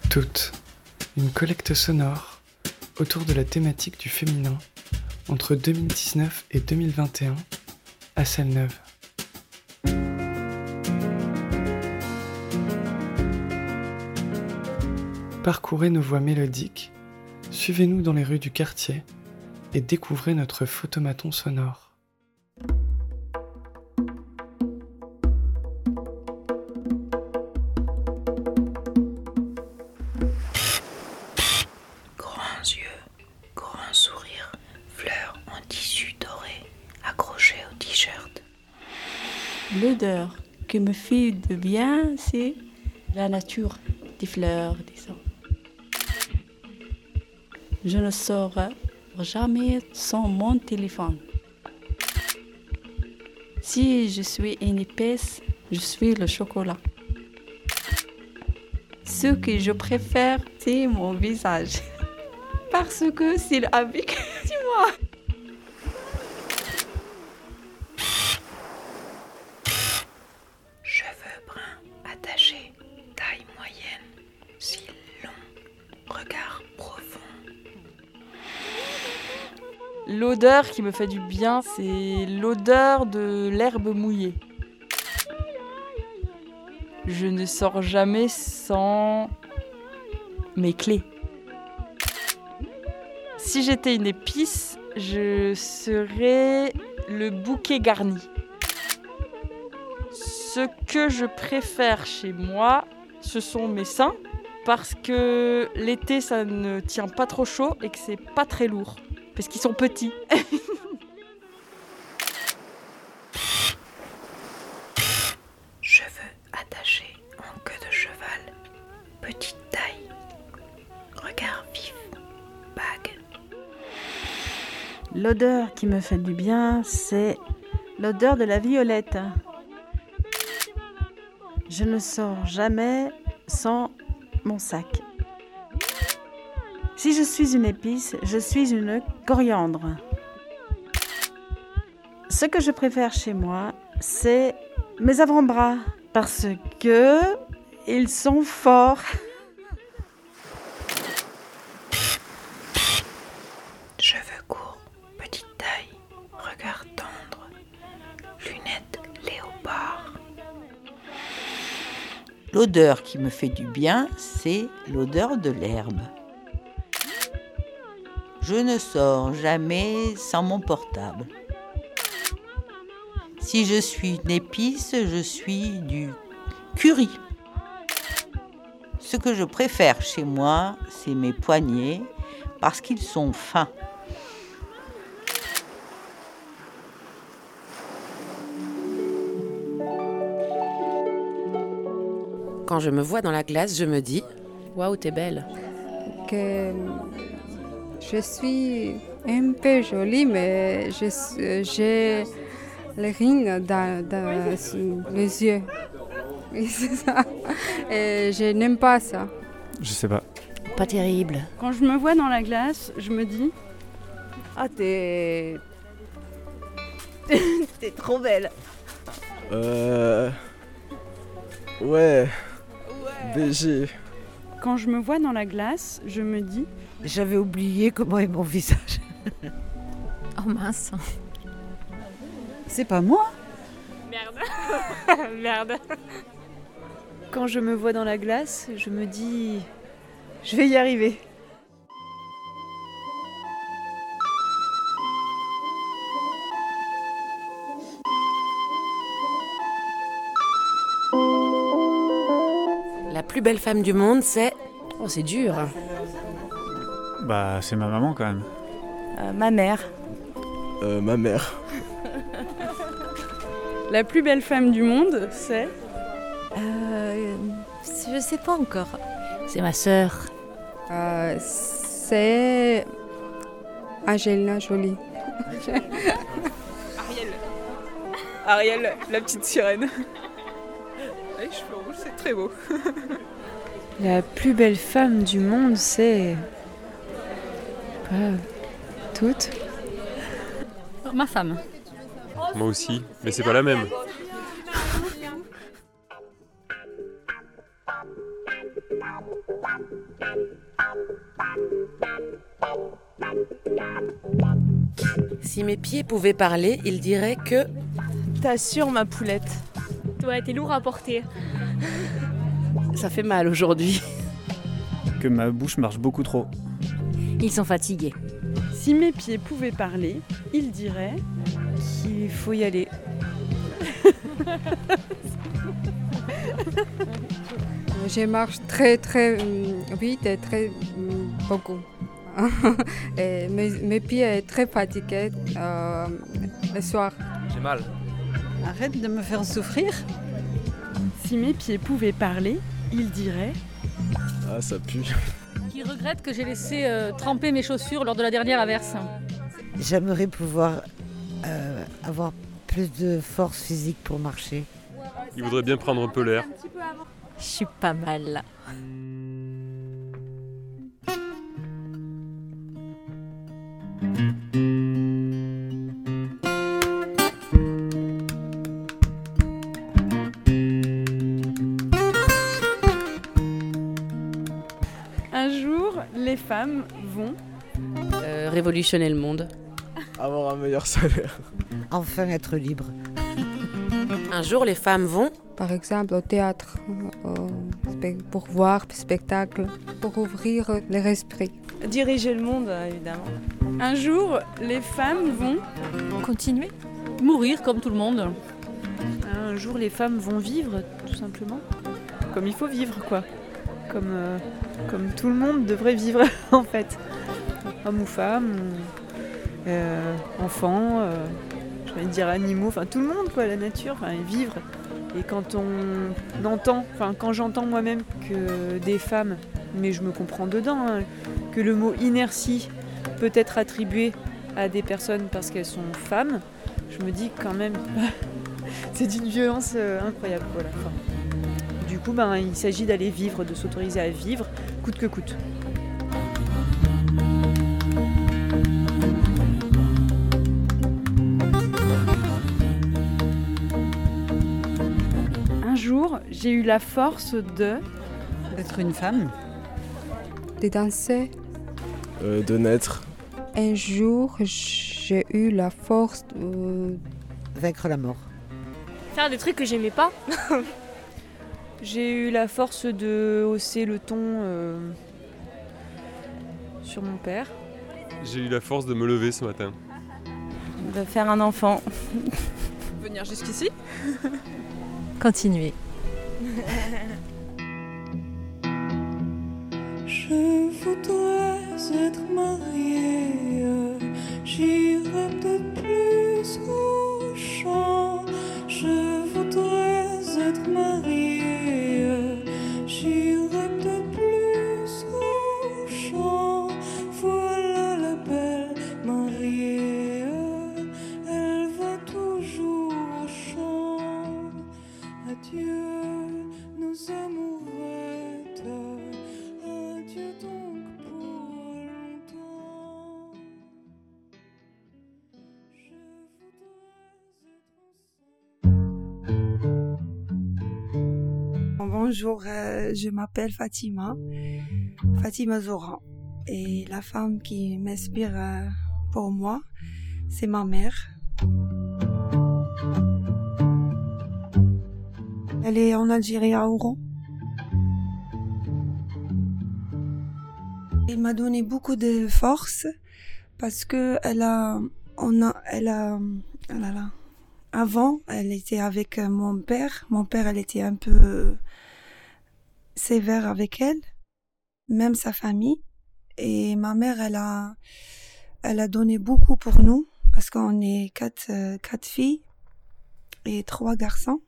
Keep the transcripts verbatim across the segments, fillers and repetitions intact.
Toutes, une collecte sonore autour de la thématique du féminin entre deux mille dix-neuf et deux mille vingt et un à Celle-Neuve. Parcourez nos voies mélodiques, suivez-nous dans les rues du quartier et découvrez notre photomaton sonore. Grands yeux, grands sourires, fleurs en tissu doré, accrochées au t-shirt. L'odeur qui me fait de bien, c'est la nature, des fleurs, des arbres. Je ne sors jamais sans mon téléphone. Si je suis une épaisse, je suis le chocolat. Ce que je préfère, c'est mon visage. Parce que c'est avec moi. Cheveux bruns attachés, taille moyenne, cils longs, regard profond. L'odeur qui me fait du bien, c'est l'odeur de l'herbe mouillée. Je ne sors jamais sans mes clés. Si j'étais une épice, je serais le bouquet garni. Ce que je préfère chez moi, ce sont mes seins, parce que l'été, ça ne tient pas trop chaud et que c'est pas très lourd. Parce qu'ils sont petits. Cheveux attachés en queue de cheval, petite taille, regard vif, bague. L'odeur qui me fait du bien, c'est l'odeur de la violette. Je ne sors jamais sans mon sac. Si je suis une épice, je suis une coriandre. Ce que je préfère chez moi, c'est mes avant-bras parce que ils sont forts. Cheveux courts, petite taille, regard tendre, lunettes léopard. L'odeur qui me fait du bien, c'est l'odeur de l'herbe. Je ne sors jamais sans mon portable. Si je suis une épice, je suis du curry. Ce que je préfère chez moi, c'est mes poignets parce qu'ils sont fins. Quand je me vois dans la glace, je me dis « Waouh, t'es belle !» Que je suis un peu jolie, mais je, j'ai les rings dans, dans les yeux. Oui, c'est ça. Et je n'aime pas ça. Je sais pas. Pas terrible. Quand je me vois dans la glace, je me dis « Ah, t'es... t'es trop belle !» Euh... Ouais... B G. Quand je me vois dans la glace, je me dis J'avais oublié comment est mon visage. Oh mince. C'est pas moi. Merde. Merde. Quand je me vois dans la glace, je me dis je vais y arriver. La plus belle femme du monde, c'est... Oh, c'est dur. Bah, c'est ma maman quand même. Euh, ma mère. Euh, ma mère. La plus belle femme du monde, c'est... Euh, je sais pas encore. C'est ma sœur. Euh, c'est Angelina Jolie. Ariel. Ariel, la petite sirène. Les cheveux rouges, c'est très beau. La plus belle femme du monde, c'est... Pas toutes. Ma femme. Moi aussi, mais c'est pas la même. Si mes pieds pouvaient parler, ils diraient que... T'assures, ma poulette. Ouais, t'es lourd à porter. Ça fait mal aujourd'hui. Que ma bouche marche beaucoup trop. Ils sont fatigués. Si mes pieds pouvaient parler, ils diraient qu'il faut y aller. Je marche très très vite et très beaucoup. Et mes, mes pieds sont très fatigués euh, le soir. J'ai mal. Arrête de me faire souffrir. Si mes pieds pouvaient parler, ils diraient... Ah, ça pue. Qui regrette que j'ai laissé euh, tremper mes chaussures lors de la dernière averse. J'aimerais pouvoir euh, avoir plus de force physique pour marcher. Il voudrait bien prendre un peu l'air. Je suis pas mal là. Un jour, les femmes vont... Euh, révolutionner le monde. Avoir un meilleur salaire. Enfin être libre. Un jour, les femmes vont... Par exemple au théâtre, euh, pour voir le spectacle, pour ouvrir leur esprit. Diriger le monde, évidemment. Un jour, les femmes vont... Continuer. Mourir comme tout le monde. Un jour, les femmes vont vivre, tout simplement. Comme il faut vivre, quoi. Comme, euh, comme tout le monde devrait vivre, en fait. Homme ou femme, ou, euh, enfant, euh, je vais dire animaux, enfin tout le monde, quoi, la nature, enfin vivre. Et quand on entend, enfin quand j'entends moi-même que des femmes, mais je me comprends dedans, hein, que le mot inertie peut être attribué à des personnes parce qu'elles sont femmes, je me dis quand même, c'est d'une violence euh, incroyable, voilà. Enfin, du coup, ben, il s'agit d'aller vivre, de s'autoriser à vivre, coûte que coûte. Un jour, j'ai eu la force de... D'être une femme. De danser. Euh, de naître. Un jour, j'ai eu la force de... Vaincre la mort. Faire des trucs que j'aimais pas. J'ai eu la force de hausser le ton euh, sur mon père. J'ai eu la force de me lever ce matin. De faire un enfant. Venir jusqu'ici. Continuer. Je voudrais être mariée, j'irais peut-être plus au champ. Je voudrais être mariée, j'irais peut-être plus au champ. Voilà la belle mariée, elle va toujours au champ. Adieu nos amourettes, adieu donc pour longtemps. Je Bonjour, euh, je m'appelle Fatima, Fatima Zora. Et la femme qui m'inspire euh, pour moi, c'est ma mère. Elle est en Algérie à Oran. Elle m'a donné beaucoup de force parce que elle a, on a, elle a, oh là là. Avant, elle était avec mon père. Mon père, elle était un peu sévère avec elle, même sa famille. Et ma mère, elle a, elle a donné beaucoup pour nous parce qu'on est quatre, quatre filles et trois garçons.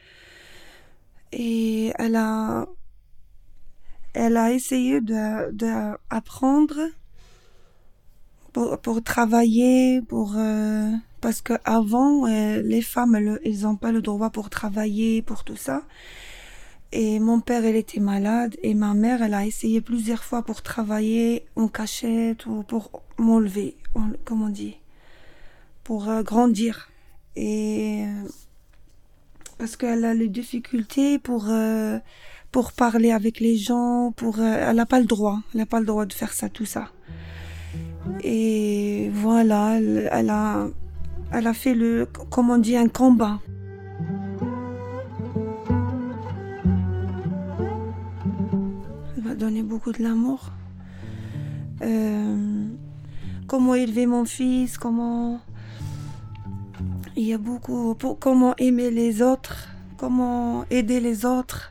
Et elle a, elle a essayé de, de apprendre pour, pour travailler, pour, euh, parce que avant, euh, les femmes, elles, elles n'ont pas le droit pour travailler, pour tout ça. Et mon père, il était malade et ma mère, elle a essayé plusieurs fois pour travailler en cachette ou pour m'enlever, comme on dit, pour euh, grandir. Et euh, parce qu'elle a les difficultés pour, euh, pour parler avec les gens, pour, euh, elle n'a pas le droit, elle n'a pas le droit de faire ça, tout ça. Et voilà, elle, elle a, elle a fait le, comme on dit, un combat. Elle m'a donné beaucoup de l'amour. Euh, comment élever mon fils, comment... Il y a beaucoup, pour, comment aimer les autres, comment aider les autres.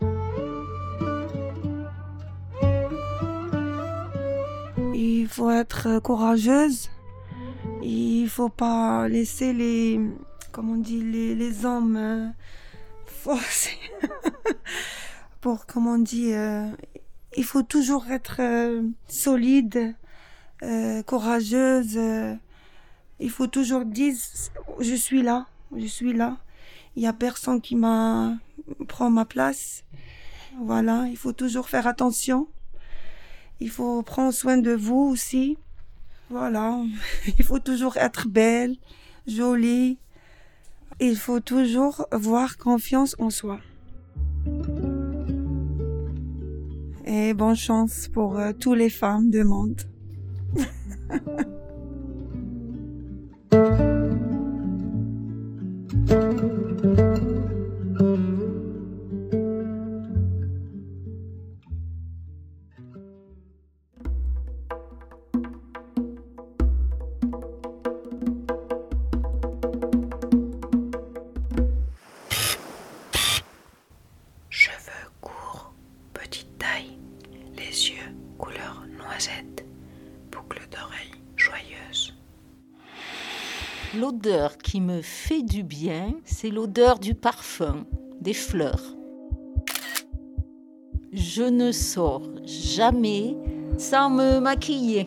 Il faut être courageuse. Il faut pas laisser les, comment on dit, les, les hommes euh, forcer. Pour, comment on dit, euh, il faut toujours être euh, solide, euh, courageuse. Euh, il faut toujours dire, je suis là, je suis là. Il y a personne qui m'a prend ma place. Voilà, il faut toujours faire attention. Il faut prendre soin de vous aussi. Voilà, il faut toujours être belle, jolie. Il faut toujours avoir confiance en soi. Et bonne chance pour euh, toutes les femmes du monde. Cheveux courts, petite taille, les yeux couleur noisette, boucles d'oreilles joyeuses. L'odeur qui me fait du bien, c'est l'odeur du parfum, des fleurs. Je ne sors jamais sans me maquiller.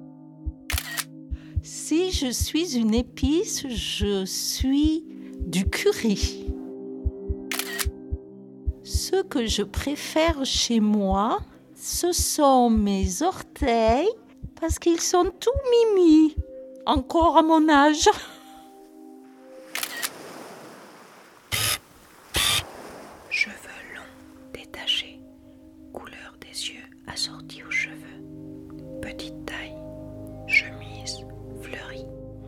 Si je suis une épice, je suis du curry. Ce que je préfère chez moi, ce sont mes orteils parce qu'ils sont tout mimi, encore à mon âge. Cheveux longs, détachés, couleur des yeux assortis aux cheveux, petite taille, chemise fleurie.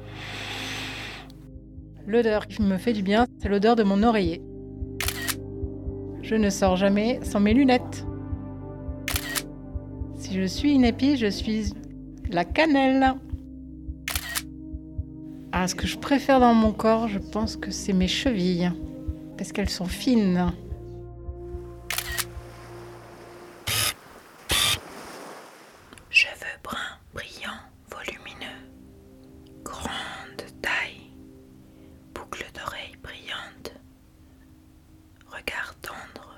L'odeur qui me fait du bien, c'est l'odeur de mon oreiller. Je ne sors jamais sans mes lunettes. Si je suis une épice, je suis la cannelle. Ah, ce que je préfère dans mon corps, je pense que c'est mes chevilles, parce qu'elles sont fines. Cheveux bruns, brillants, volumineux, grande taille, boucles d'oreilles brillantes, regard tendre.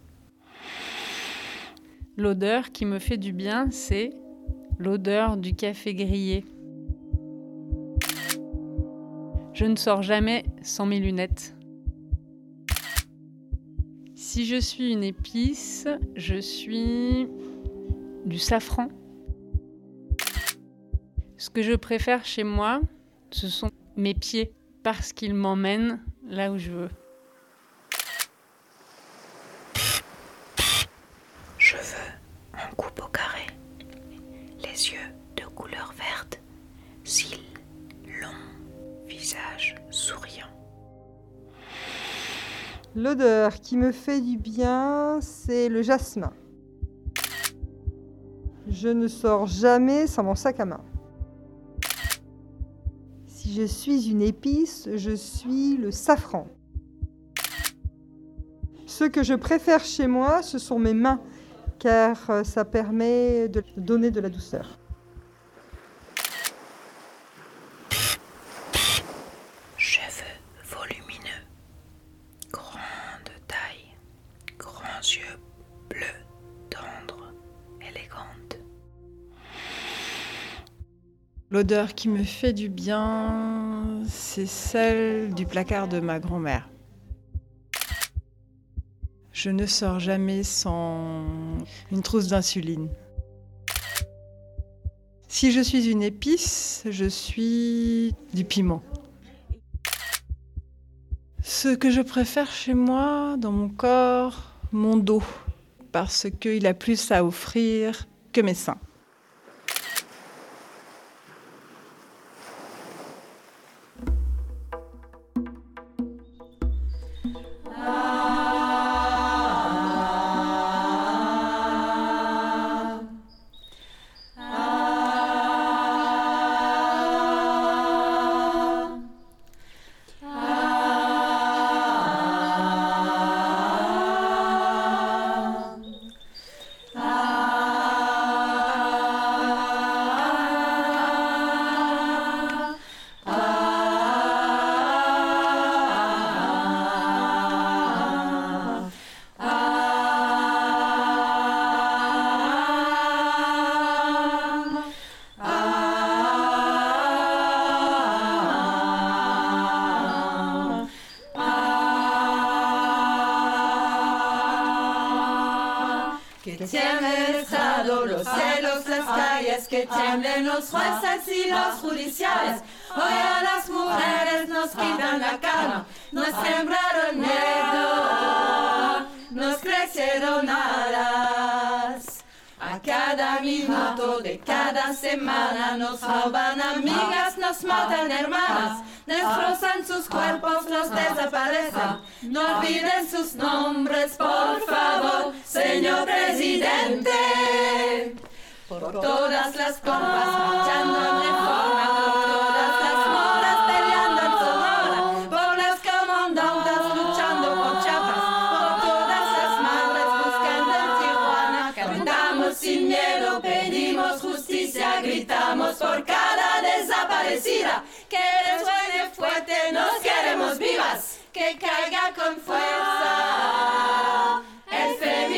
L'odeur qui me fait du bien, c'est l'odeur du café grillé. Je ne sors jamais sans mes lunettes. Si je suis une épice, je suis du safran. Ce que je préfère chez moi, ce sont mes pieds, parce qu'ils m'emmènent là où je veux. Cheveux en coupe au carré, les yeux de couleur verte, cils longs, visage souriant. L'odeur qui me fait du bien, c'est le jasmin. Je ne sors jamais sans mon sac à main. Si je suis une épice, je suis le safran. Ce que je préfère chez moi, ce sont mes mains, car ça permet de donner de la douceur. Cheveux volumineux, grande taille, grands yeux bleus, tendres, élégantes. L'odeur qui me fait du bien, c'est celle du placard de ma grand-mère. Je ne sors jamais sans une trousse d'insuline. Si je suis une épice, je suis du piment. Ce que je préfère chez moi, dans mon corps, mon dos. parce qu'il a plus à offrir que mes seins. tiemblen el Estado, los cielos, las calles, que tiemblen los jueces y los judiciales. Hoy a las mujeres nos quitan la calma, nos sembraron miedo, nos crecieron alas. A cada minuto de cada semana nos roban amigas, nos matan hermanas, destrozan sus cuerpos, los desaparecen. No olviden sus nombres, por favor, señor presidente. Por todas las compas marchando en reforma, por todas las moras peleando en Sonora, por las comandantas luchando por Chiapas, por todas las madres buscando en Tijuana. Cantamos sin miedo, pedimos justicia, gritamos por cada desaparecida. Que resuene fuerte, nos queremos vivas, que caiga con fuerza el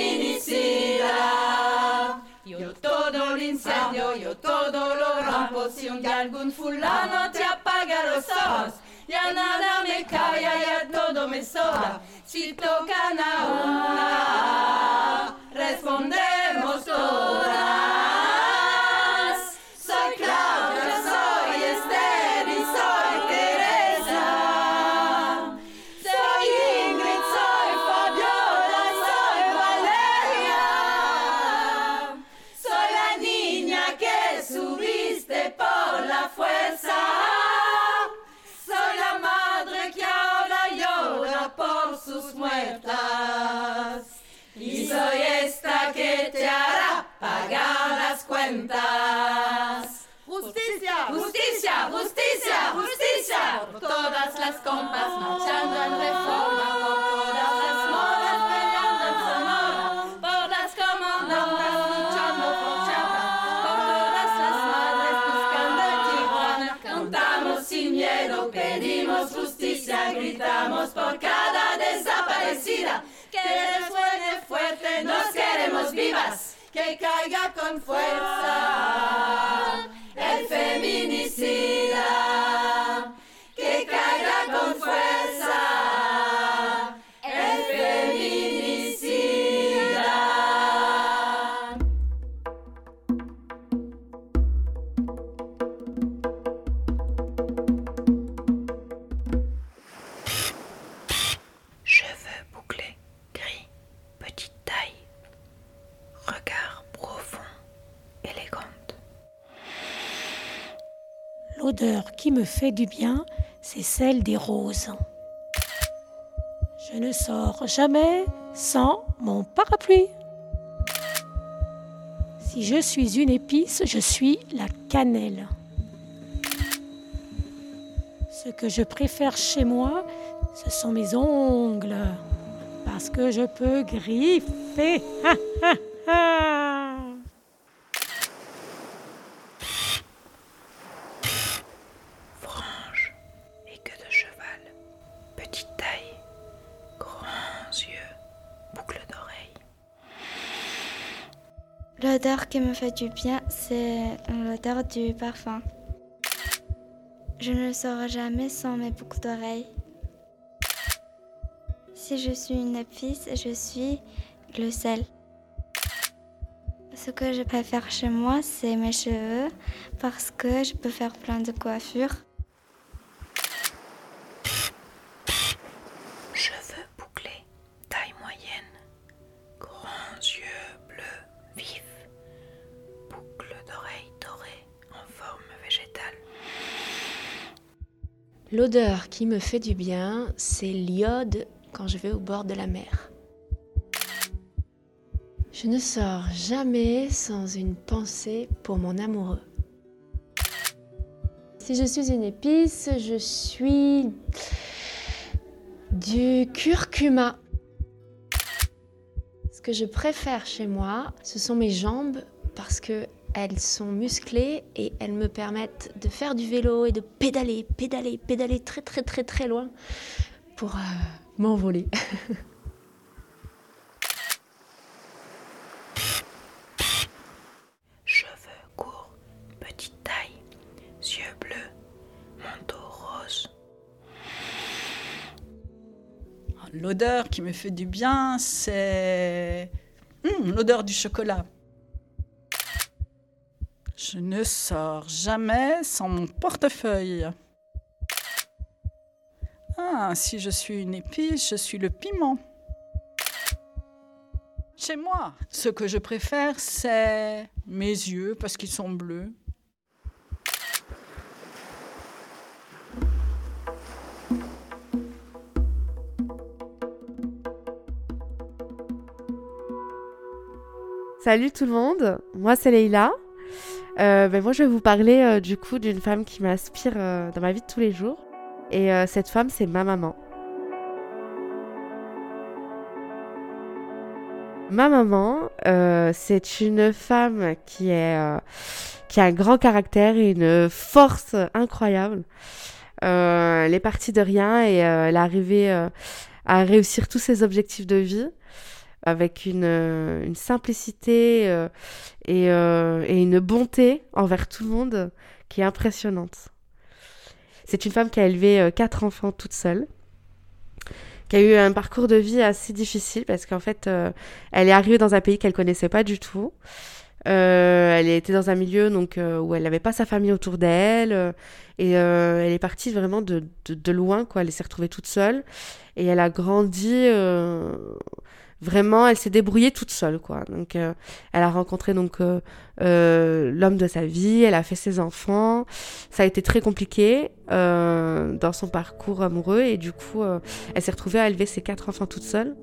feminicida. Yo todo el incendio, yo todo lo rompo. Si un día algún fulano te apaga los ojos, ya nada me calla, ya todo me sobra. Si tocan a una, respondemos todas. Soy Claudia, soy Esther y soy Teresa. Soy Ingrid, soy Fabiola, soy Valeria. Soy la niña que subiste por la fuerza. Soy la madre que ahora llora por sus muertas. Y soy esta que te hará pagar las cuentas. Justicia, justicia, justicia, justicia. Por todas las compas marchando en reforma, por todas las moras peleando en Sonora, por las comandantas luchando por Chiapas, por todas las madres buscando en Tijuana. Cantamos sin miedo, pedimos justicia, gritamos por cada desaparecida. Que resuene fuerte, nos queremos vivas, que caiga con fuerza el feminicida, que caiga con fuerza el feminicida. Cheveux bouclés, gris, petite taille, regard profond, élégante. L'odeur qui me fait du bien, c'est celle des roses. Je ne sors jamais sans mon parapluie. Si je suis une épice, je suis la cannelle. Ce que je préfère chez moi, ce sont mes ongles, parce que je peux griffer. Ha, ha, ha. Frange et queue de cheval, petite taille, grands yeux, boucles d'oreilles. L'odeur qui me fait du bien, c'est l'odeur du parfum. Je ne sors jamais sans mes boucles d'oreilles. Si je suis une épice, je suis le sel. Ce que je préfère chez moi, c'est mes cheveux parce que je peux faire plein de coiffures. Cheveux bouclés, taille moyenne, grands yeux, L'odeur qui me fait du bien, c'est l'iode quand je vais au bord de la mer. Je ne sors jamais sans une pensée pour mon amoureux. Si je suis une épice, je suis du curcuma. Ce que je préfère chez moi, ce sont mes jambes parce que elles sont musclées et elles me permettent de faire du vélo et de pédaler, pédaler, pédaler très très très très loin pour euh, m'envoler. Cheveux courts, petite taille, yeux bleus, manteau rose. L'odeur qui me fait du bien, c'est mmh, l'odeur du chocolat. Je ne sors jamais sans mon portefeuille. Ah, si je suis une épice, je suis le piment. Chez moi, ce que je préfère, c'est mes yeux parce qu'ils sont bleus. Salut tout le monde, moi c'est Leïla. Euh, ben moi je vais vous parler euh, du coup d'une femme qui m'inspire euh, dans ma vie de tous les jours. Et euh, cette femme c'est ma maman. Ma maman, euh, c'est une femme qui, est, euh, qui a un grand caractère et une force incroyable. Euh, elle est partie de rien et euh, elle est arrivée euh, à réussir tous ses objectifs de vie avec une, une simplicité euh, et, euh, et une bonté envers tout le monde qui est impressionnante. C'est une femme qui a élevé euh, quatre enfants toute seule, qui a eu un parcours de vie assez difficile parce qu'en fait, euh, elle est arrivée dans un pays qu'elle connaissait pas du tout. Euh, elle était dans un milieu donc, euh, où elle n'avait pas sa famille autour d'elle euh, et euh, elle est partie vraiment de, de, de loin, quoi. Elle s'est retrouvée toute seule et elle a grandi... Euh, Vraiment, elle s'est débrouillée toute seule, quoi. Donc, euh, elle a rencontré donc euh, euh, l'homme de sa vie, elle a fait ses enfants. Ça a été très compliqué euh, dans son parcours amoureux et du coup, euh, elle s'est retrouvée à élever ses quatre enfants toute seule.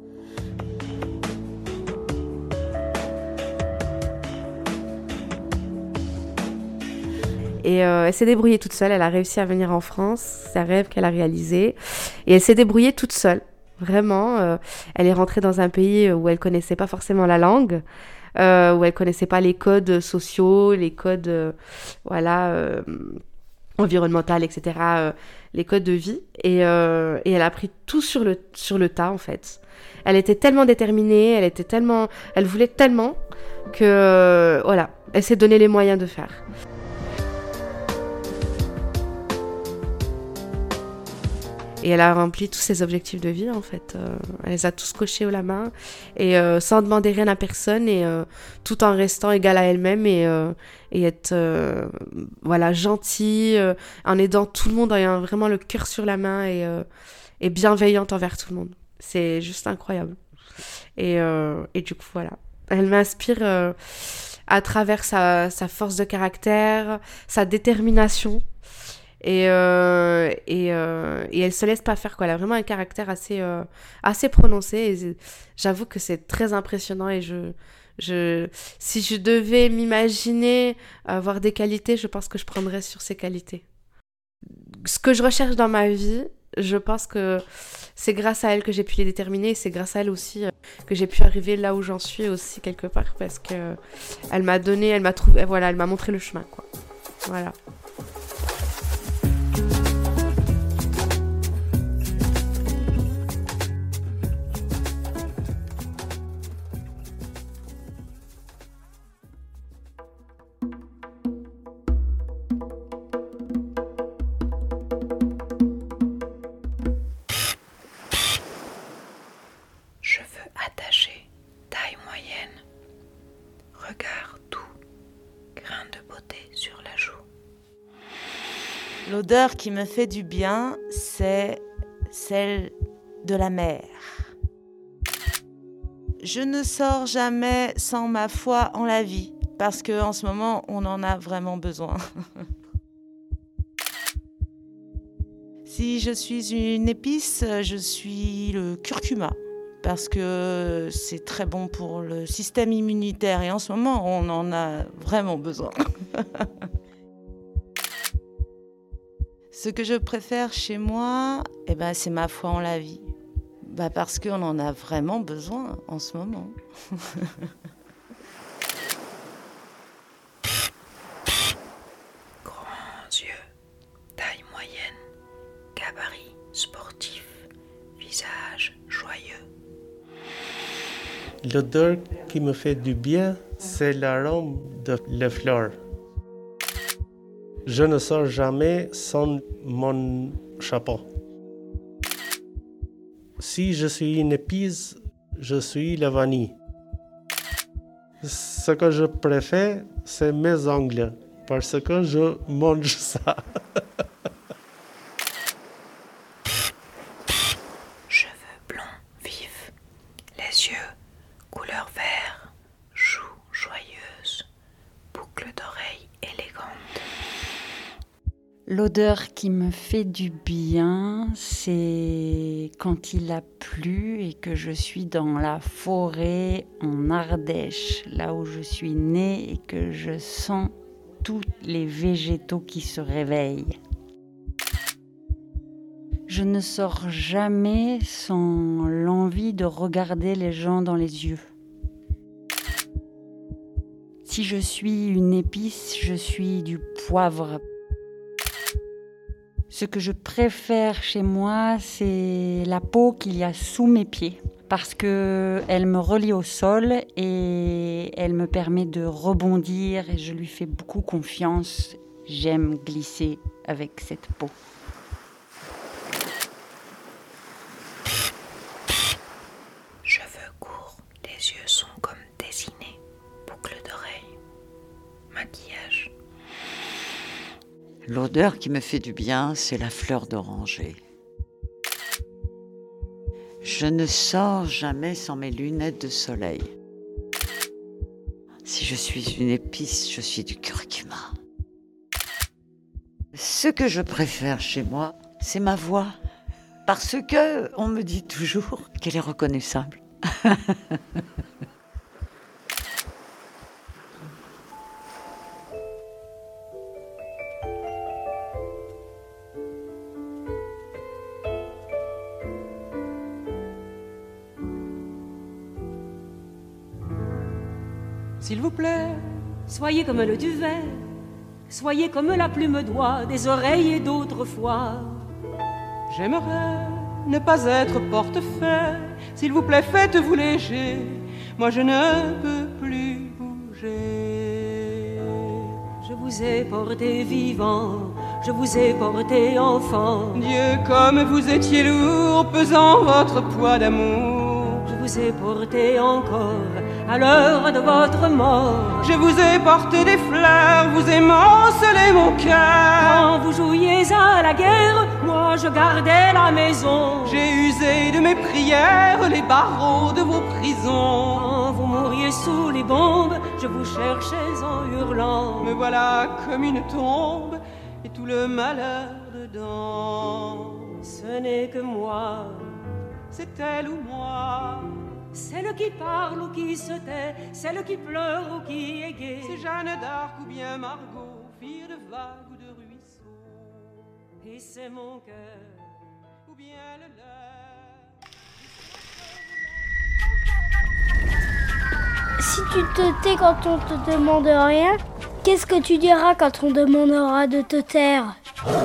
Et euh, elle s'est débrouillée toute seule. Elle a réussi à venir en France, c'est un rêve qu'elle a réalisé, et elle s'est débrouillée toute seule. Vraiment, euh, elle est rentrée dans un pays où elle connaissait pas forcément la langue, euh, où elle connaissait pas les codes sociaux, les codes, euh, voilà, euh, environnementaux, et cetera, euh, les codes de vie. Et, euh, et elle a appris tout sur le, sur le tas, en fait. Elle était tellement déterminée, elle était tellement, elle voulait tellement que, euh, voilà, elle s'est donné les moyens de faire. Et elle a rempli tous ses objectifs de vie, en fait. Euh, elle les a tous cochés haut la main, et euh, sans demander rien à personne, et euh, tout en restant égale à elle-même, et, euh, et être euh, voilà, gentille, euh, en aidant tout le monde, en ayant vraiment le cœur sur la main, et, euh, et bienveillante envers tout le monde. C'est juste incroyable. Et, euh, et du coup, voilà. Elle m'inspire euh, à travers sa, sa force de caractère, sa détermination. Et, euh, et, euh, et elle se laisse pas faire, quoi. Elle a vraiment un caractère assez, euh, assez prononcé. Et j'avoue que c'est très impressionnant. Et je, je, si je devais m'imaginer avoir des qualités, je pense que je prendrais sur ces qualités. Ce que je recherche dans ma vie, je pense que c'est grâce à elle que j'ai pu les déterminer. Et c'est grâce à elle aussi que j'ai pu arriver là où j'en suis aussi, quelque part. Parce que elle m'a donné, elle m'a trouvé, voilà, elle m'a montré le chemin, quoi. Voilà. Attachée, taille moyenne, regard doux, grain de beauté sur la joue. L'odeur qui me fait du bien, c'est celle de la mer. Je ne sors jamais sans ma foi en la vie, parce qu'en ce moment, on en a vraiment besoin. Si Si je suis une épice, je suis le curcuma. Parce que c'est très bon pour le système immunitaire. Et en ce moment, on en a vraiment besoin. Ce que je préfère chez moi, eh ben, c'est ma foi en la vie. Bah, parce qu'on en a vraiment besoin en ce moment. Grands yeux, taille moyenne, gabarit sportif, visage joyeux. L'odeur qui me fait du bien, c'est l'arôme de les fleurs. Je ne sors jamais sans mon chapeau. Si je suis une épice, je suis la vanille. Ce que je préfère, c'est mes ongles, parce que je mange ça. Cheveux blonds vifs, les yeux couleur vert, joues joyeuses, boucles d'oreilles élégantes. L'odeur qui me fait du bien, c'est quand il a plu et que je suis dans la forêt en Ardèche, là où je suis née et que je sens tous les végétaux qui se réveillent. Je ne sors jamais sans l'envie de regarder les gens dans les yeux. Si je suis une épice, je suis du poivre. Ce que je préfère chez moi, c'est la peau qu'il y a sous mes pieds, parce qu'elle me relie au sol et elle me permet de rebondir et je lui fais beaucoup confiance. J'aime glisser avec cette peau. Cheveux courts, les yeux sont comme dessinés, boucles d'oreilles, maquillage. L'odeur qui me fait du bien, c'est la fleur d'oranger. Je ne sors jamais sans mes lunettes de soleil. Si je suis une épice, je suis du curcuma. Ce que je préfère chez moi, c'est ma voix. Parce que on me dit toujours qu'elle est reconnaissable. S'il vous plaît, soyez comme le duvet, soyez comme la plume d'oie des oreilles d'autrefois. J'aimerais ne pas être portefeuille, s'il vous plaît, faites-vous léger, moi je ne peux plus bouger. Je vous ai porté vivant, je vous ai porté enfant. Dieu, comme vous étiez lourd, pesant votre poids d'amour. Je vous ai porté encore à l'heure de votre mort. Je vous ai porté des fleurs, vous émancelez mon cœur. Quand vous jouiez à la guerre, moi je gardais la maison. J'ai usé de mes prières les barreaux de vos prisons. Quand vous mouriez sous les bombes, je vous cherchais en hurlant. Me voilà comme une tombe et tout le malheur dedans. Ce n'est que moi, c'est elle ou moi. Celle qui parle ou qui se tait, celle qui pleure ou qui est gaie. C'est Jeanne d'Arc ou bien Margot, fille de vagues ou de ruisseaux. Et c'est mon cœur, ou bien le leur. Si tu te tais quand on te demande rien, qu'est-ce que tu diras quand on demandera de te taire ?